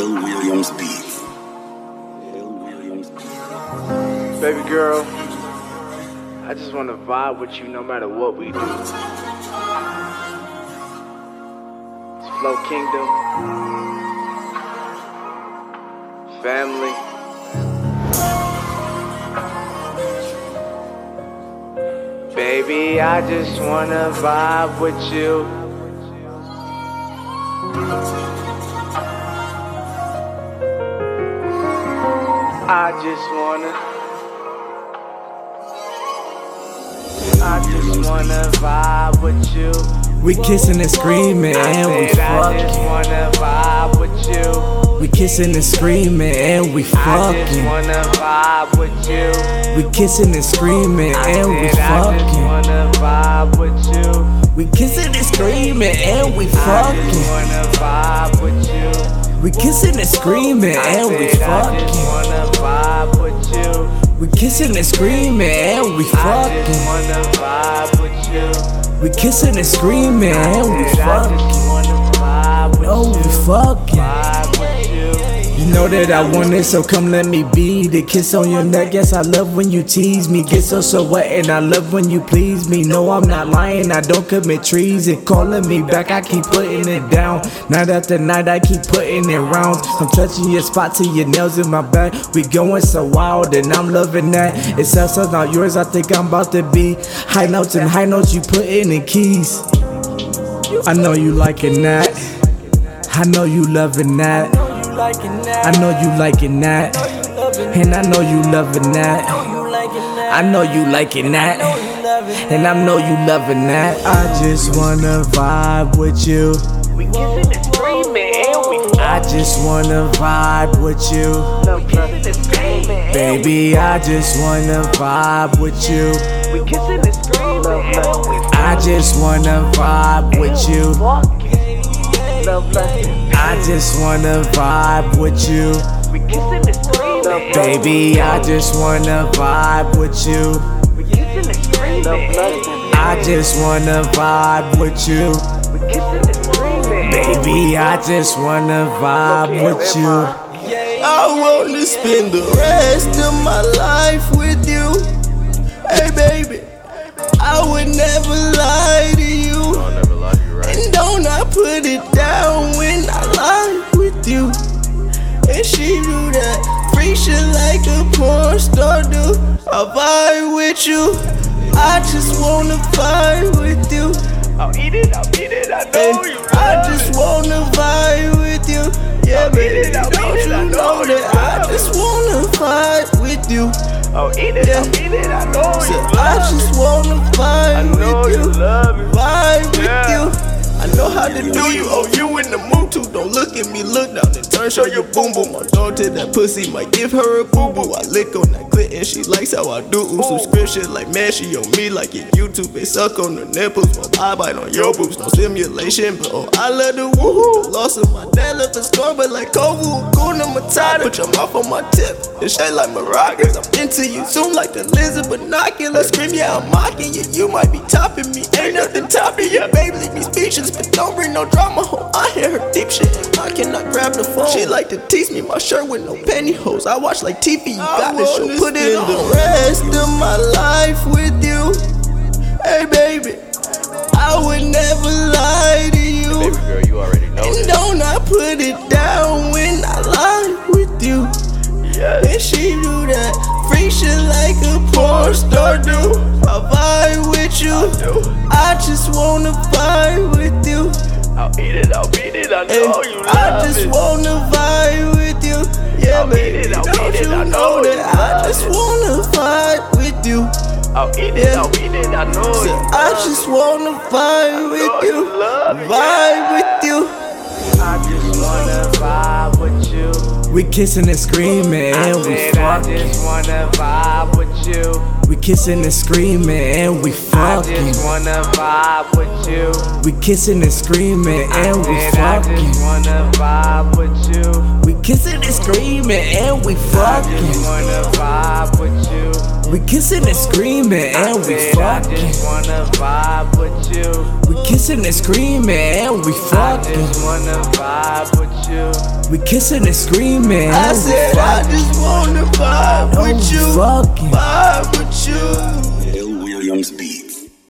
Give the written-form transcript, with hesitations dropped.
L. Williams beat. Baby girl, I just wanna vibe with you no matter what we do. It's Flow Kingdom, family. Baby, I just wanna vibe with you. I just wanna vibe with you. We kissing and screaming and we I just fucking. wanna vibe with you. We kissing and screaming and we I just fucking. wanna vibe with you. We kissing and screaming and we I just fucking. wanna vibe with you. We kissing and screaming and we I just fucking. wanna vibe with you. We kissing and screaming and we I just fucking. wanna vibe with you. We kissing and screaming and we I just fucking. wanna vibe with you. We kissing and screaming and we I just fucking. wanna vibe with Oh, we you. fucking. Vibe with you. You know that I want it, so come let me be the kiss on your neck. Yes, I love when you tease me, get so wet, and I love when you please me. No, I'm not lying, I don't commit treason. Calling me back, I keep putting it down. Night after night, I keep putting it rounds. I'm touching your spot till your nails in my back. We going so wild, and I'm loving that. It sounds so not yours, I think I'm about to be. High notes and high notes, you putting in keys. I know you liking that. I know you loving that. I know you liking that, and I know you loving that. I know you liking that, and I know you loving that. I just wanna vibe with you. We kissing and screaming and we I just wanna vibe with you. kissing and screaming. Baby, I just wanna vibe with you. We kissing and screaming and we I just wanna vibe with you. I just wanna vibe with you. We kissing and screaming. Baby, I just wanna vibe with you. We kissing and screaming. I just wanna vibe with you. We kissing and screaming. Baby, I just wanna vibe with you. I wanna spend the rest of my life with you. Hey baby, I would never lie to you. And don't I put it down when I lie with you. And she do that freak shit like a porn star do. I vibe with you, I just wanna vibe with you. I'll eat it, I know you I just wanna vibe with you. Yeah, baby, don't you know that I just wanna vibe with you. I'll eat it, I know So you I just wanna vibe with you. love it. Vibe with Yeah. you. I know how to do you. Oh, you in the mood too. Don't look at me, look down and turn, show your boom boom. My dog to that pussy might give her a boo boo. I lick on that clit and she likes how I do. Subscription like man, she on me like in YouTube. They suck on the nipples while I bite on your boobs. No simulation, but oh, I love the woohoo. The loss of my dad left a score, but like Kovu, Kuna Matata. Put your mouth on my tip. It's shit like maracas. I'm into you soon like the lizard binoculars. Scream, yeah, I'm mocking you. You might be topping me. Ain't nothing topping you. Baby, leave me speechless, but don't bring no drama home. I hear her deep shit. I cannot grab the phone. She like to tease me. My shirt with no pantyhose. I watch like TV. You got this show. Put it on. The rest of my life with you. Hey, baby, I would never lie to you. Baby girl, you already know And this. don't I put it down when I lie with you. Yes. And she do that freak shit like a porn star do. I vibe with you. I just wanna vibe with you. I'll eat it, I And know you I love just it. wanna vibe with you. Yeah, I'll baby, eat it, I'll don't eat it, you I know know you that I love just it. wanna vibe with you. I'll eat it, I know So you I love just wanna vibe with you. love it. Vibe with you. I just wanna vibe with you. We kissing and screaming and we I fucking. just wanna vibe with you. We kissing and screaming and we I fucking. just wanna vibe with you. We kissing and screaming and we I fucking. just wanna vibe with you. We kissing and screaming and we I just fucking. wanna vibe with you. We kissing and screaming and we I fucking. just wanna vibe with you. We kissing and screaming and we I fucking. just wanna vibe with you. We kissing and screaming I and we said I fucking. just wanna vibe And with we you. fucking. Vibe